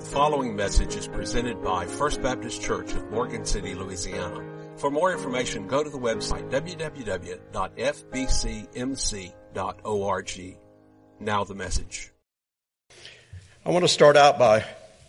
following message is presented by First Baptist Church of Morgan City, Louisiana. For more information, go to the website www.fbcmc.org. Now the message. I want to start out by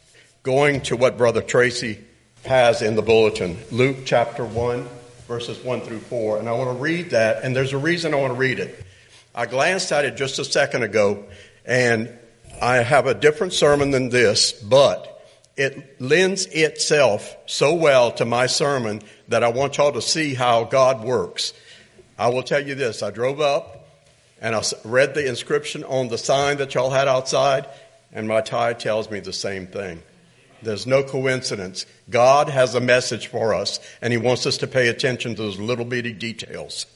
going to what Brother Tracy has in the bulletin, Luke chapter 1, verses 1 through 4. And I want to read that, and there's a reason I want to read it. I glanced at it just a second ago, and I have a different sermon than this, but it lends itself so well to my sermon that I want y'all to see how God works. I will tell you this. I drove up and I read the inscription on the sign that y'all had outside, and my tie tells me the same thing. There's no coincidence. God has a message for us, and He wants us to pay attention to those little bitty details.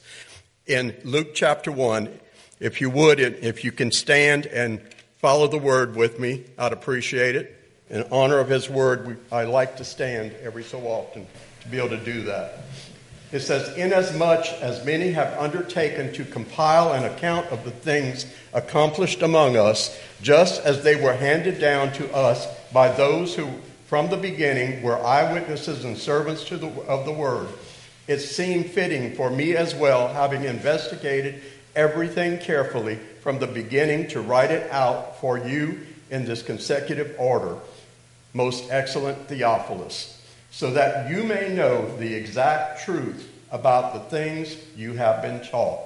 In Luke chapter 1, if you would, if you can stand and follow the word with me, I'd appreciate it. In honor of His word, I like to stand every so often to be able to do that. It says, "Inasmuch as many have undertaken to compile an account of the things accomplished among us, just as they were handed down to us by those who from the beginning were eyewitnesses and servants of the word, it seemed fitting for me as well, having investigated everything carefully from the beginning, to write it out for you in this consecutive order, most excellent Theophilus, so that you may know the exact truth about the things you have been taught."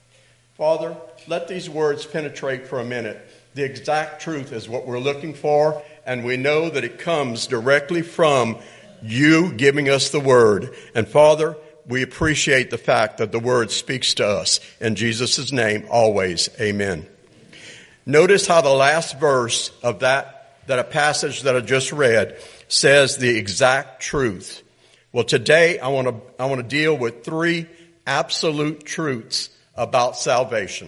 Father, let these words penetrate for a minute. The exact truth is what we're looking for, and we know that it comes directly from you giving us the word. And Father, we appreciate the fact that the word speaks to us. In Jesus' name, always, amen. Notice how the last verse of that a passage that I just read says the exact truth. Well, today I want to deal with 3 absolute truths about salvation.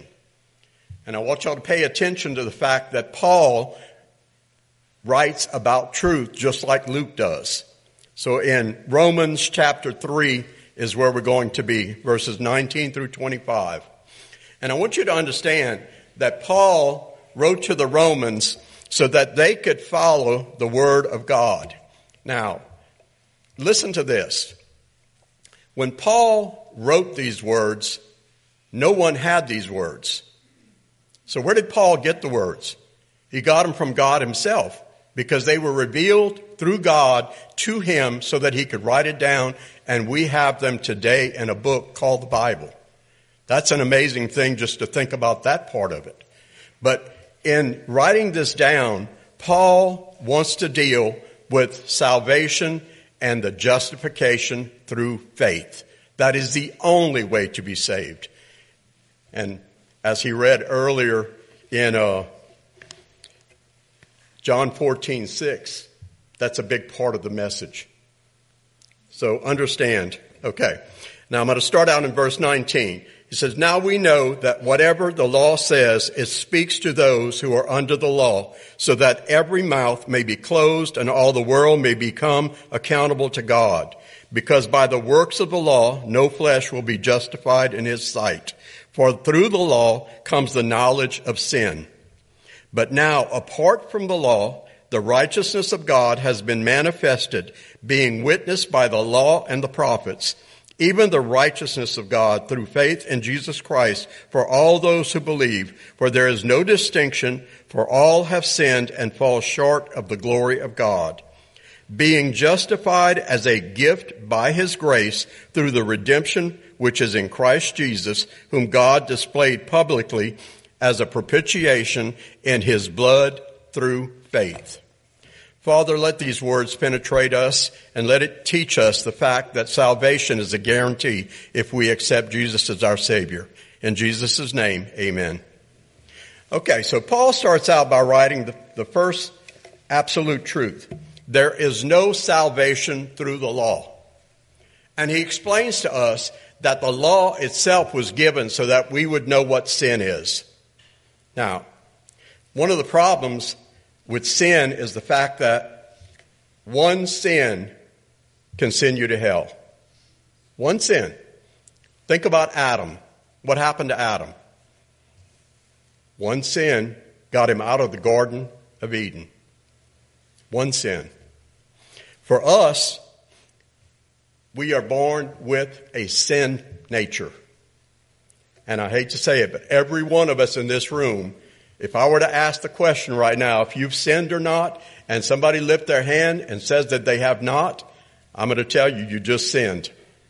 And I want y'all to pay attention to the fact that Paul writes about truth just like Luke does. So in Romans chapter 3 is where we're going to be, verses 19 through 25. And I want you to understand that Paul wrote to the Romans so that they could follow the word of God. Now, listen to this. When Paul wrote these words, no one had these words. So where did Paul get the words? He got them from God Himself, because they were revealed through God to him so that he could write it down, and we have them today in a book called the Bible. That's an amazing thing just to think about that part of it. But in writing this down, Paul wants to deal with salvation and the justification through faith. That is the only way to be saved. And as he read earlier in John 14:6, that's a big part of the message. So understand. Okay. Now I'm going to start out in verse 19. He says, "Now we know that whatever the law says, it speaks to those who are under the law, so that every mouth may be closed and all the world may become accountable to God. Because by the works of the law, no flesh will be justified in His sight. For through the law comes the knowledge of sin. But now, apart from the law, the righteousness of God has been manifested, being witnessed by the law and the prophets, even the righteousness of God through faith in Jesus Christ for all those who believe. For there is no distinction, for all have sinned and fall short of the glory of God, being justified as a gift by His grace through the redemption which is in Christ Jesus, whom God displayed publicly as a propitiation in His blood through faith." Father, let these words penetrate us, and let it teach us the fact that salvation is a guarantee if we accept Jesus as our Savior. In Jesus' name, amen. Okay, so Paul starts out by writing the first absolute truth. There is no salvation through the law. And he explains to us that the law itself was given so that we would know what sin is. Now, one of the problems with sin is the fact that one sin can send you to hell. One sin. Think about Adam. What happened to Adam? One sin got him out of the Garden of Eden. One sin. For us, we are born with a sin nature. And I hate to say it, but every one of us in this room, if I were to ask the question right now, if you've sinned or not, and somebody lift their hand and says that they have not, I'm going to tell you, you just sinned.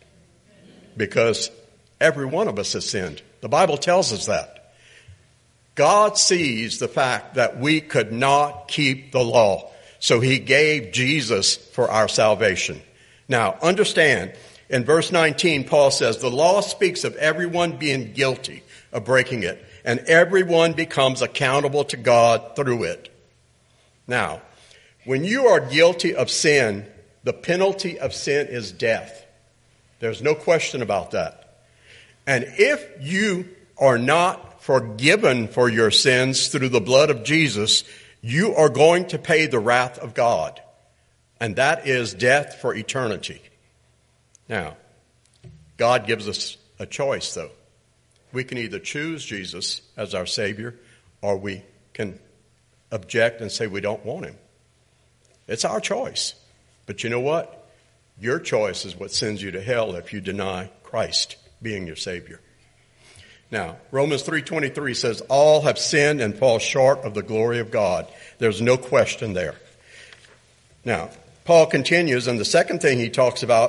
Because every one of us has sinned. The Bible tells us that. God sees the fact that we could not keep the law. So he gave Jesus for our salvation. Now, understand, in verse 19, Paul says, the law speaks of everyone being guilty of breaking it, and everyone becomes accountable to God through it. Now, when you are guilty of sin, the penalty of sin is death. There's no question about that. And if you are not forgiven for your sins through the blood of Jesus, you are going to pay the wrath of God. And that is death for eternity. Now, God gives us a choice, though. We can either choose Jesus as our Savior, or we can object and say we don't want him. It's our choice. But you know what? Your choice is what sends you to hell if you deny Christ being your Savior. Now, Romans 3:23 says, all have sinned and fall short of the glory of God. There's no question there. Now, Paul continues, and the second thing he talks about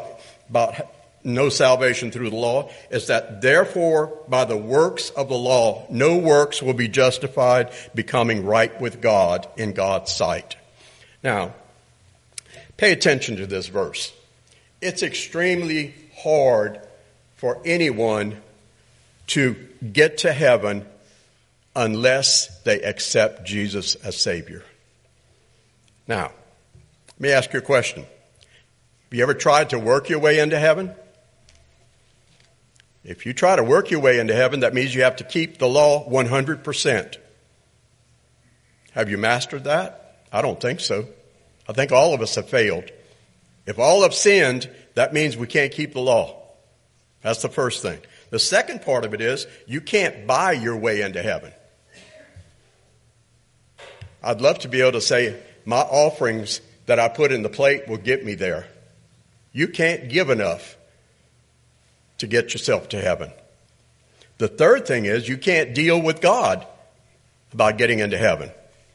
no salvation through the law, is that therefore by the works of the law, no works will be justified, becoming right with God in God's sight. Now, pay attention to this verse. It's extremely hard for anyone to get to heaven unless they accept Jesus as Savior. Now, let me ask you a question. Have you ever tried to work your way into heaven? If you try to work your way into heaven, that means you have to keep the law 100%. Have you mastered that? I don't think so. I think all of us have failed. If all have sinned, that means we can't keep the law. That's the first thing. The second part of it is you can't buy your way into heaven. I'd love to be able to say my offerings that I put in the plate will get me there. You can't give enough to get yourself to heaven. The third thing is you can't deal with God about getting into heaven.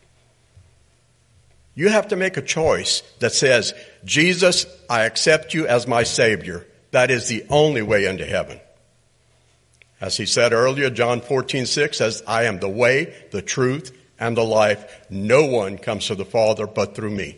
You have to make a choice that says, Jesus, I accept you as my Savior. That is the only way into heaven. As he said earlier, John 14:6 says, I am the way, the truth, and the life. No one comes to the Father but through me.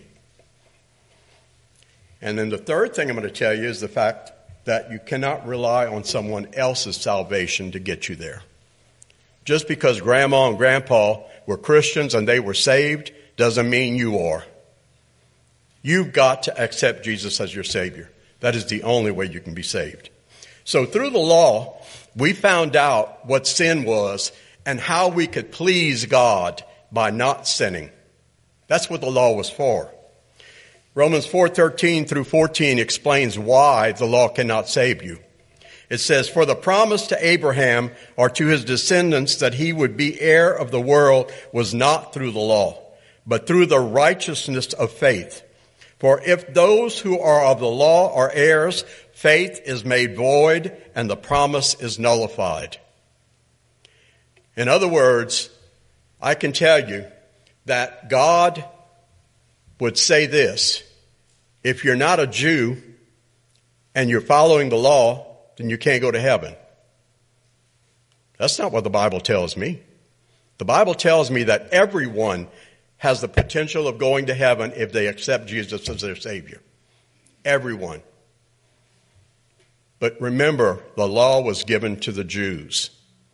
And then the third thing I'm going to tell you is the fact that you cannot rely on someone else's salvation to get you there. Just because grandma and grandpa were Christians and they were saved doesn't mean you are. You've got to accept Jesus as your Savior. That is the only way you can be saved. So through the law, we found out what sin was and how we could please God by not sinning. That's what the law was for. Romans 4:13 through 14 explains why the law cannot save you. It says, for the promise to Abraham or to his descendants that he would be heir of the world was not through the law, but through the righteousness of faith. For if those who are of the law are heirs, faith is made void and the promise is nullified. In other words, I can tell you that God would say this: if you're not a Jew and you're following the law, then you can't go to heaven. That's not what the Bible tells me. The Bible tells me that everyone has the potential of going to heaven if they accept Jesus as their Savior. Everyone. But remember, the law was given to the Jews.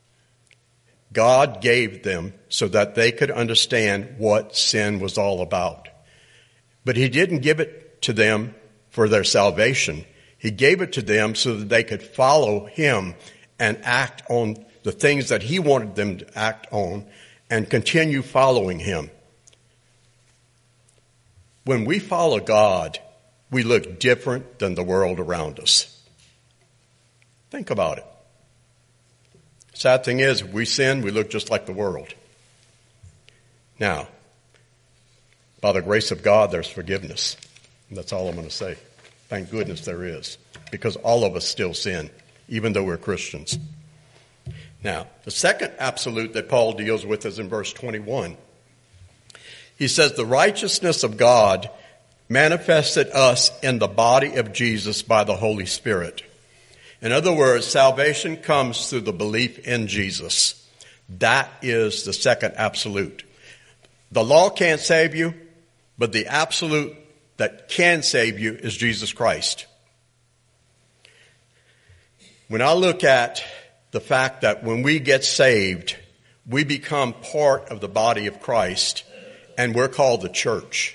God gave them so that they could understand what sin was all about. But he didn't give it to them for their salvation. He gave it to them so that they could follow him and act on the things that he wanted them to act on and continue following him. When we follow God, we look different than the world around us. Think about it. Sad thing is, if we sin, we look just like the world. Now, By the grace of God, there's forgiveness. And that's all I'm going to say. Thank goodness there is. Because all of us still sin, even though we're Christians. Now, the second absolute that Paul deals with is in verse 21. He says, the righteousness of God manifested us in the body of Jesus by the Holy Spirit. In other words, salvation comes through the belief in Jesus. That is the second absolute. The law can't save you, but the absolute that can save you is Jesus Christ. When I look at the fact that when we get saved, we become part of the body of Christ, and we're called the church.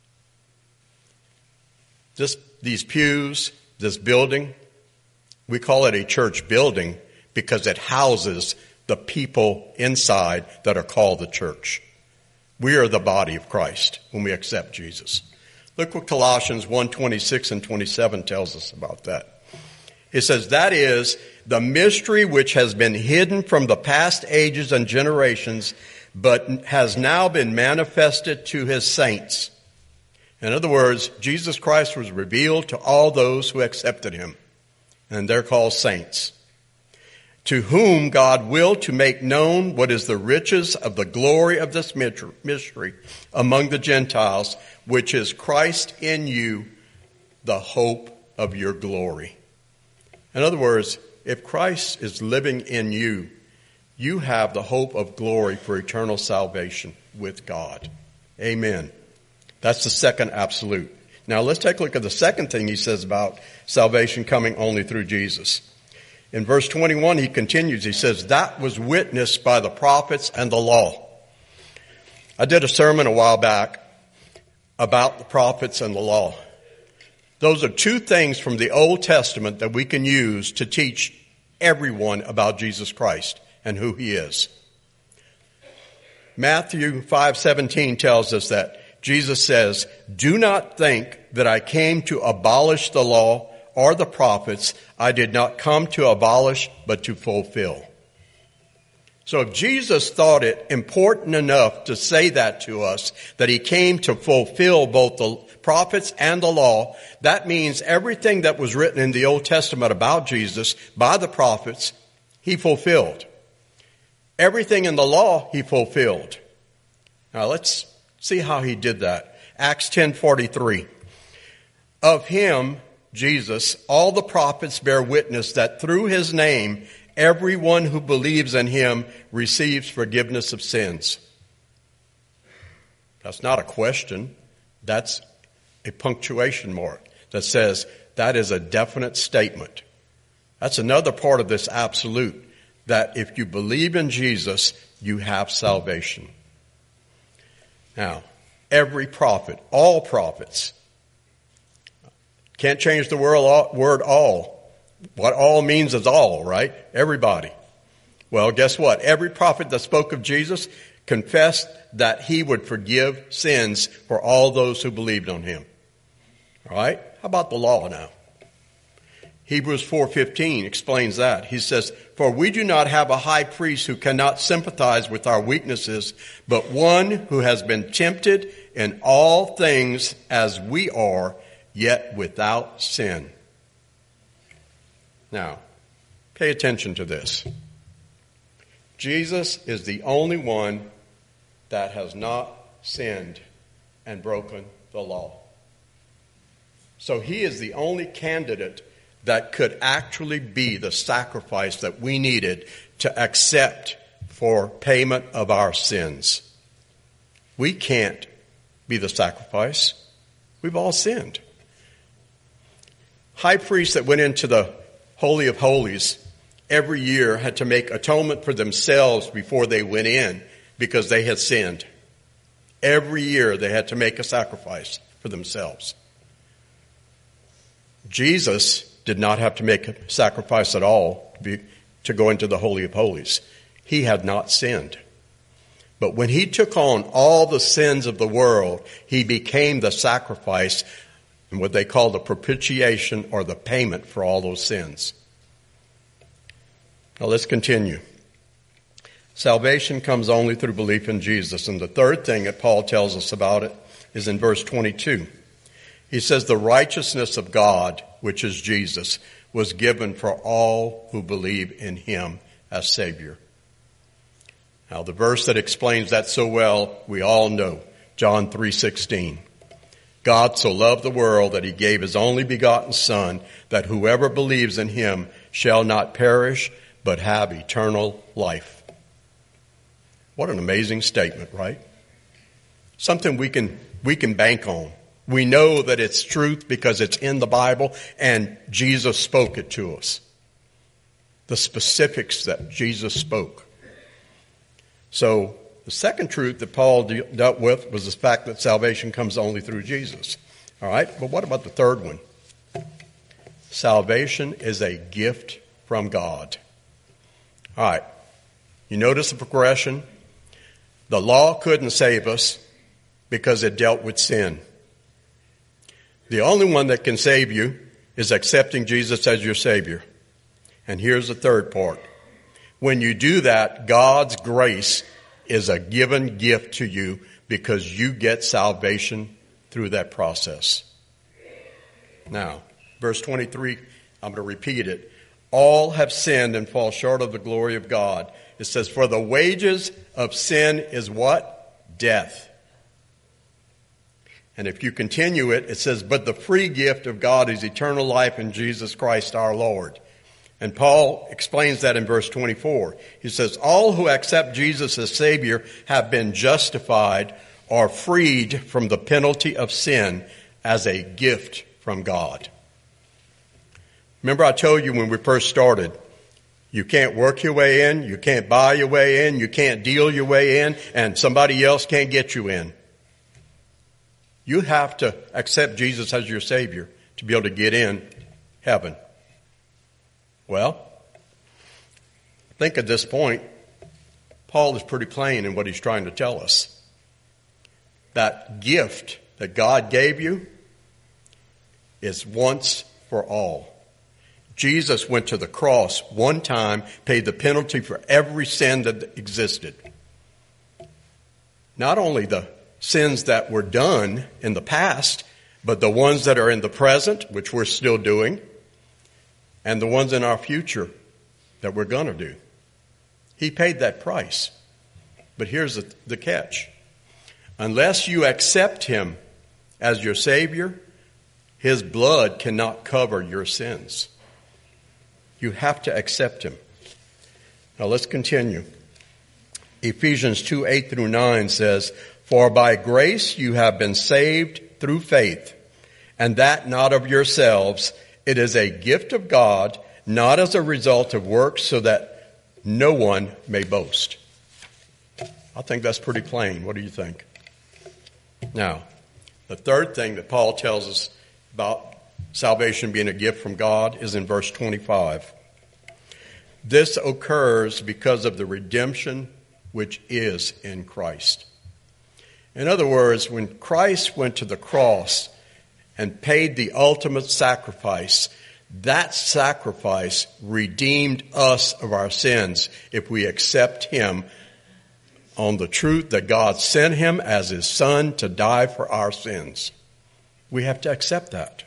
These pews, this building, we call it a church building because it houses the people inside that are called the church. We are the body of Christ when we accept Jesus. Look what Colossians 1:26 and 27 tells us about that. It says, that is the mystery which has been hidden from the past ages and generations, but has now been manifested to his saints. In other words, Jesus Christ was revealed to all those who accepted him, and they're called saints, to whom God willed to make known what is the riches of the glory of this mystery among the Gentiles, which is Christ in you, the hope of your glory. In other words, if Christ is living in you, you have the hope of glory for eternal salvation with God. Amen. That's the second absolute. Now let's take a look at the second thing he says about salvation coming only through Jesus. In verse 21, he continues, he says, that was witnessed by the prophets and the law. I did a sermon a while back about the prophets and the law. Those are two things from the Old Testament that we can use to teach everyone about Jesus Christ and who he is. Matthew 5:17 tells us that Jesus says, do not think that I came to abolish the law or the prophets. I did not come to abolish, but to fulfill. So if Jesus thought it important enough to say that to us, that he came to fulfill both the prophets and the law, that means everything that was written in the Old Testament about Jesus by the prophets, he fulfilled. Everything in the law, he fulfilled. Now let's see how he did that. Acts 10:43. Of him, Jesus, all the prophets bear witness that through his name, everyone who believes in him receives forgiveness of sins. That's not a question. That's a punctuation mark that says that is a definite statement. That's another part of this absolute, that if you believe in Jesus, you have salvation. Now, every prophet, all prophets, can't change the word all. What all means is all, right? Everybody. Well, guess what? Every prophet that spoke of Jesus confessed that he would forgive sins for all those who believed on him. All right? How about the law now? Hebrews 4:15 explains that. He says, for we do not have a high priest who cannot sympathize with our weaknesses, but one who has been tempted in all things as we are, yet without sin. Now, pay attention to this. Jesus is the only one that has not sinned and broken the law. So he is the only candidate that could actually be the sacrifice that we needed to accept for payment of our sins. We can't be the sacrifice. We've all sinned. High priests that went into the Holy of Holies every year had to make atonement for themselves before they went in because they had sinned. Every year they had to make a sacrifice for themselves. Jesus did not have to make a sacrifice at all to go into the Holy of Holies. He had not sinned. But when he took on all the sins of the world, he became the sacrifice and what they call the propitiation or the payment for all those sins. Now let's continue. Salvation comes only through belief in Jesus. And the third thing that Paul tells us about it, is in verse 22. He says, the righteousness of God, which is Jesus, was given for all who believe in him as Savior. Now, the verse that explains that so well, we all know, John 3:16. God so loved the world that he gave his only begotten Son, that whoever believes in him shall not perish, but have eternal life. What an amazing statement, right? Something we can bank on. We know that it's truth because it's in the Bible and Jesus spoke it to us. The specifics that Jesus spoke. So the second truth that Paul dealt with was the fact that salvation comes only through Jesus. All right, but what about the third one? Salvation is a gift from God. All right, you notice the progression? The law couldn't save us because it dealt with sin. The only one that can save you is accepting Jesus as your Savior. And here's the third part. When you do that, God's grace is a given gift to you because you get salvation through that process. Now, verse 23, I'm going to repeat it. All have sinned and fall short of the glory of God. It says, for the wages of sin is what? Death. And if you continue it, it says, but the free gift of God is eternal life in Jesus Christ our Lord. And Paul explains that in verse 24. He says, all who accept Jesus as Savior have been justified or freed from the penalty of sin as a gift from God. Remember I told you when we first started, you can't work your way in, you can't buy your way in, you can't deal your way in, and somebody else can't get you in. You have to accept Jesus as your Savior to be able to get in heaven. Well, I think at this point, Paul is pretty plain in what he's trying to tell us. That gift that God gave you is once for all. Jesus went to the cross one time, paid the penalty for every sin that existed. Not only the sins that were done in the past, but the ones that are in the present, which we're still doing, and the ones in our future that we're going to do. He paid that price. But here's the catch. Unless you accept him as your Savior, his blood cannot cover your sins. You have to accept him. Now let's continue. Ephesians 2:8-9 says, for by grace you have been saved through faith, and that not of yourselves. It is a gift of God, not as a result of works, so that no one may boast. I think that's pretty plain. What do you think? Now, the third thing that Paul tells us about salvation being a gift from God is in verse 25. This occurs because of the redemption which is in Christ. In other words, when Christ went to the cross and paid the ultimate sacrifice, that sacrifice redeemed us of our sins if we accept him on the truth that God sent him as his Son to die for our sins. We have to accept that.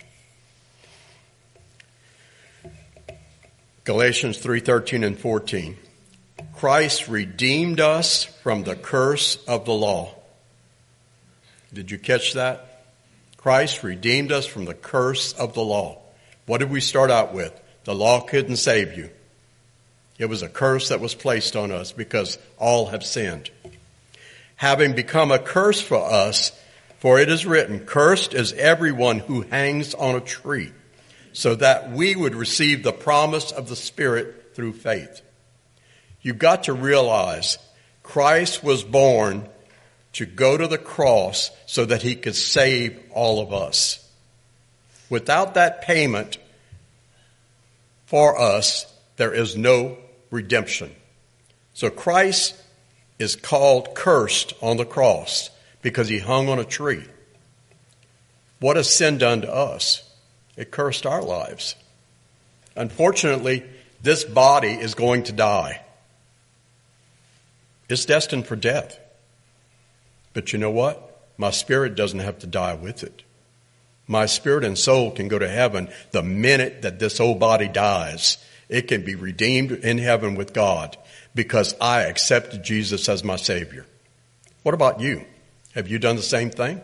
Galatians 3:13 and 14. Christ redeemed us from the curse of the law. Did you catch that? Christ redeemed us from the curse of the law. What did we start out with? The law couldn't save you. It was a curse that was placed on us because all have sinned. Having become a curse for us, for it is written, cursed is everyone who hangs on a tree, so that we would receive the promise of the Spirit through faith. You've got to realize Christ was born to go to the cross so that he could save all of us. Without that payment for us, there is no redemption. So Christ is called cursed on the cross because he hung on a tree. What has sin done to us? It cursed our lives. Unfortunately, this body is going to die. It's destined for death. But you know what? my spirit doesn't have to die with it. My spirit and soul can go to heaven the minute that this old body dies. It can be redeemed in heaven with God because I accepted Jesus as my Savior. What about you? Have you done the same thing?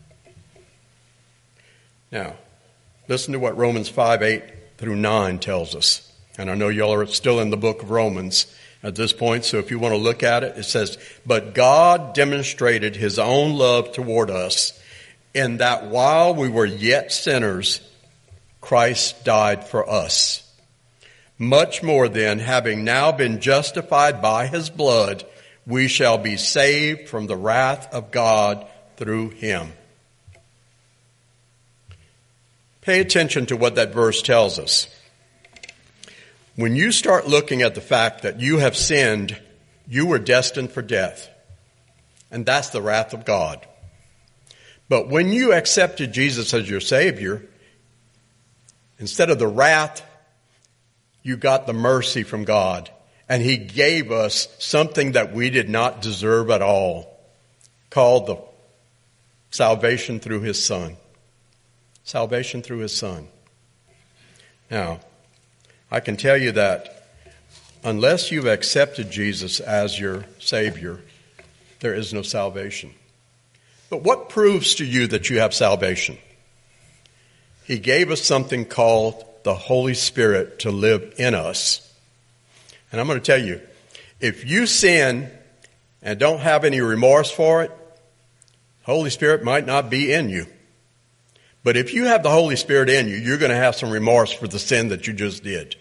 Now, listen to what Romans 5:8-9 tells us. And I know y'all are still in the book of Romans at this point, so if you want to look at it, it says, "But God demonstrated his own love toward us in that while we were yet sinners, Christ died for us. Much more then, having now been justified by his blood, we shall be saved from the wrath of God through him." Pay attention to what that verse tells us. When you start looking at the fact that you have sinned, you were destined for death. And that's the wrath of God. But when you accepted Jesus as your Savior, instead of the wrath, you got the mercy from God. And he gave us something that we did not deserve at all, called the salvation through his Son. Salvation through his Son. Now, I can tell you that unless you've accepted Jesus as your Savior, there is no salvation. But what proves to you that you have salvation? He gave us something called the Holy Spirit to live in us. And I'm going to tell you, if you sin and don't have any remorse for it, Holy Spirit might not be in you. But if you have the Holy Spirit in you, you're going to have some remorse for the sin that you just did.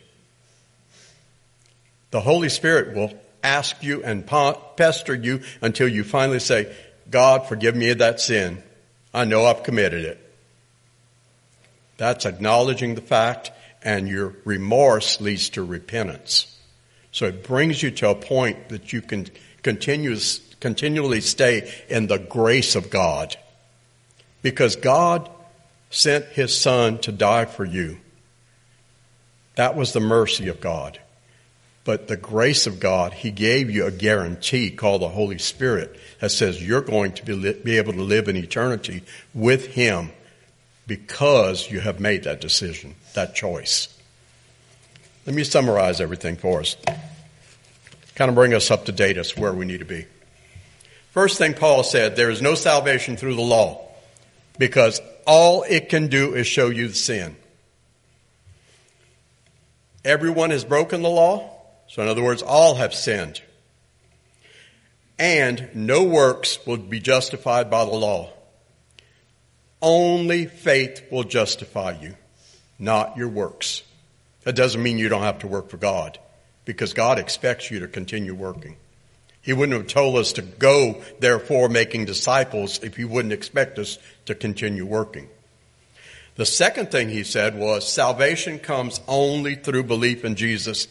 The Holy Spirit will ask you and pester you until you finally say, "God, forgive me of that sin. I know I've committed it." That's acknowledging the fact, and your remorse leads to repentance. So it brings you to a point that you can continually stay in the grace of God. Because God sent his Son to die for you. That was the mercy of God. But the grace of God, he gave you a guarantee called the Holy Spirit that says you're going to be able to live in eternity with him because you have made that decision, that choice. Let me summarize everything for us. Kind of bring us up to date as where we need to be. First thing Paul said, there is no salvation through the law because all it can do is show you the sin. Everyone has broken the law. So in other words, all have sinned. And no works will be justified by the law. Only faith will justify you, not your works. That doesn't mean you don't have to work for God, because God expects you to continue working. He wouldn't have told us to go, therefore, making disciples if he wouldn't expect us to continue working. The second thing he said was salvation comes only through belief in Jesus.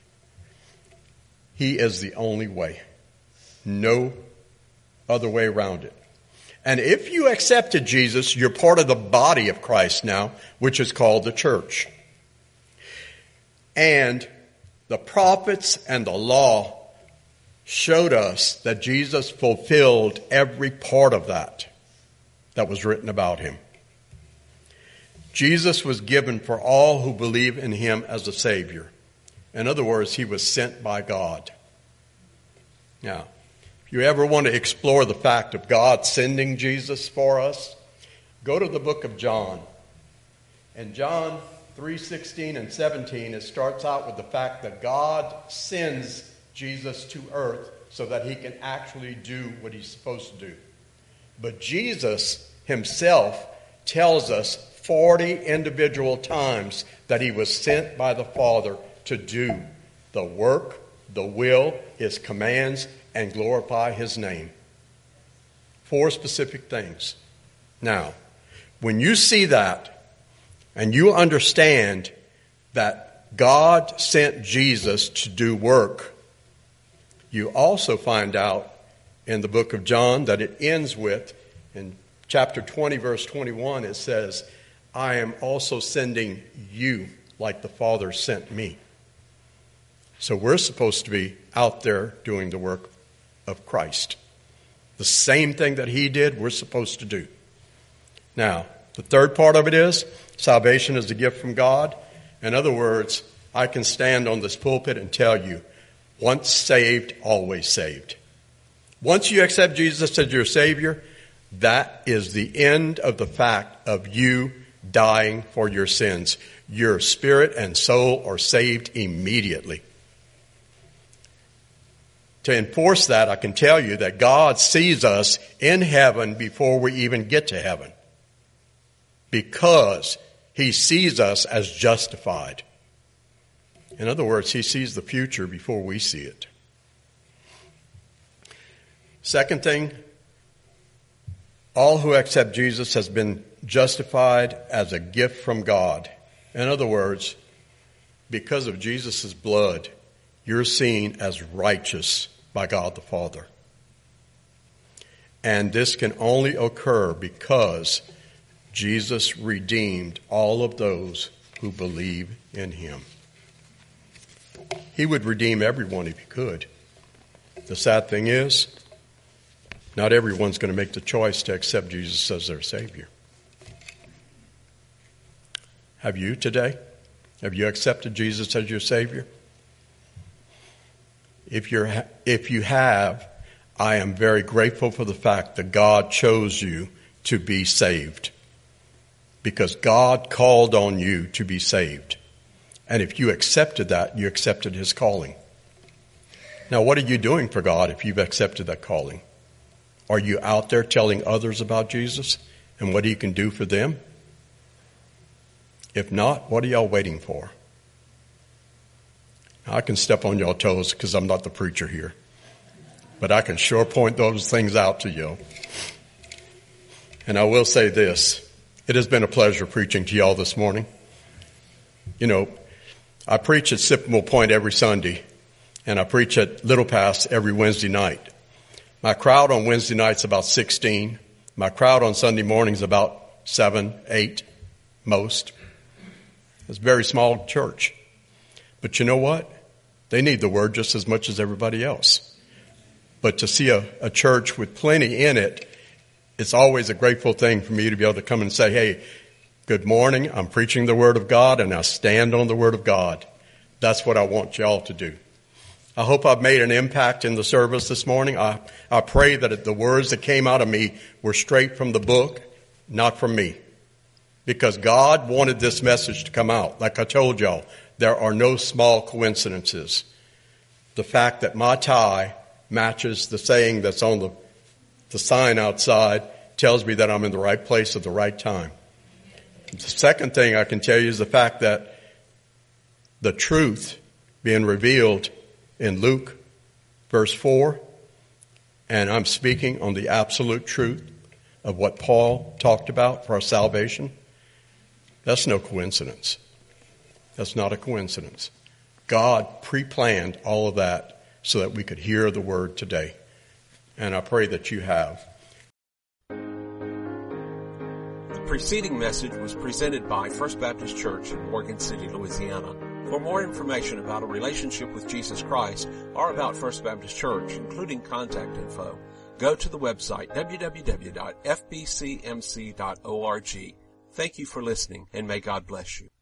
He is the only way. No other way around it. And if you accepted Jesus, you're part of the body of Christ now, which is called the church. And the prophets and the law showed us that Jesus fulfilled every part of that was written about him. Jesus was given for all who believe in him as a Savior. In other words, he was sent by God. Now, if you ever want to explore the fact of God sending Jesus for us, go to the book of John. In John 3:16 and 17, it starts out with the fact that God sends Jesus to earth so that he can actually do what he's supposed to do. But Jesus himself tells us 40 individual times that he was sent by the Father to do the work, the will, his commands, and glorify his name. 4 specific things. Now, when you see that and you understand that God sent Jesus to do work, you also find out in the book of John that it ends with, in chapter 20, verse 21, it says, "I am also sending you like the Father sent me." So we're supposed to be out there doing the work of Christ, The same thing that he did, we're supposed to do. Now, the third part of it is salvation is a gift from God. In other words, I can stand on this pulpit and tell you, once saved, always saved. Once you accept Jesus as your Savior, that is the end of the fact of you dying for your sins. Your spirit and soul are saved immediately. To enforce that, I can tell you that God sees us in heaven before we even get to heaven, because he sees us as justified. In other words, he sees the future before we see it. Second thing, all who accept Jesus has been justified as a gift from God. In other words, because of Jesus' blood, you're seen as righteous by God the Father. And this can only occur because Jesus redeemed all of those who believe in him. He would redeem everyone if he could. The sad thing is, not everyone's going to make the choice to accept Jesus as their Savior. Have you today? Have you accepted Jesus as your Savior? If you have, I am very grateful for the fact that God chose you to be saved, because God called on you to be saved. And if you accepted that, you accepted his calling. Now, what are you doing for God if you've accepted that calling? Are you out there telling others about Jesus and what he can do for them? If not, what are y'all waiting for? I can step on y'all toes because I'm not the preacher here, but I can sure point those things out to you. And I will say this, it has been a pleasure preaching to y'all this morning. You know, I preach at Sycamore Point every Sunday, and I preach at Little Pass every Wednesday night. My crowd on Wednesday night's about 16. My crowd on Sunday morning's about 7, 8, most. It's a very small church. But you know what? They need the word just as much as everybody else. But to see a church with plenty in it, it's always a grateful thing for me to be able to come and say, hey, good morning, I'm preaching the Word of God, and I stand on the Word of God. That's what I want y'all to do. I hope I've made an impact in the service this morning. I pray that the words that came out of me were straight from the book, not from me. Because God wanted this message to come out. Like I told y'all, there are no small coincidences. The fact that my tie matches the saying that's on the sign outside tells me that I'm in the right place at the right time. The second thing I can tell you is the fact that the truth being revealed in Luke verse 4, and I'm speaking on the absolute truth of what Paul talked about for our salvation, that's no coincidence. That's not a coincidence. God pre-planned all of that so that we could hear the word today. And I pray that you have. The preceding message was presented by First Baptist Church in Morgan City, Louisiana. For more information about a relationship with Jesus Christ or about First Baptist Church, including contact info, go to the website www.fbcmc.org. Thank you for listening, and may God bless you.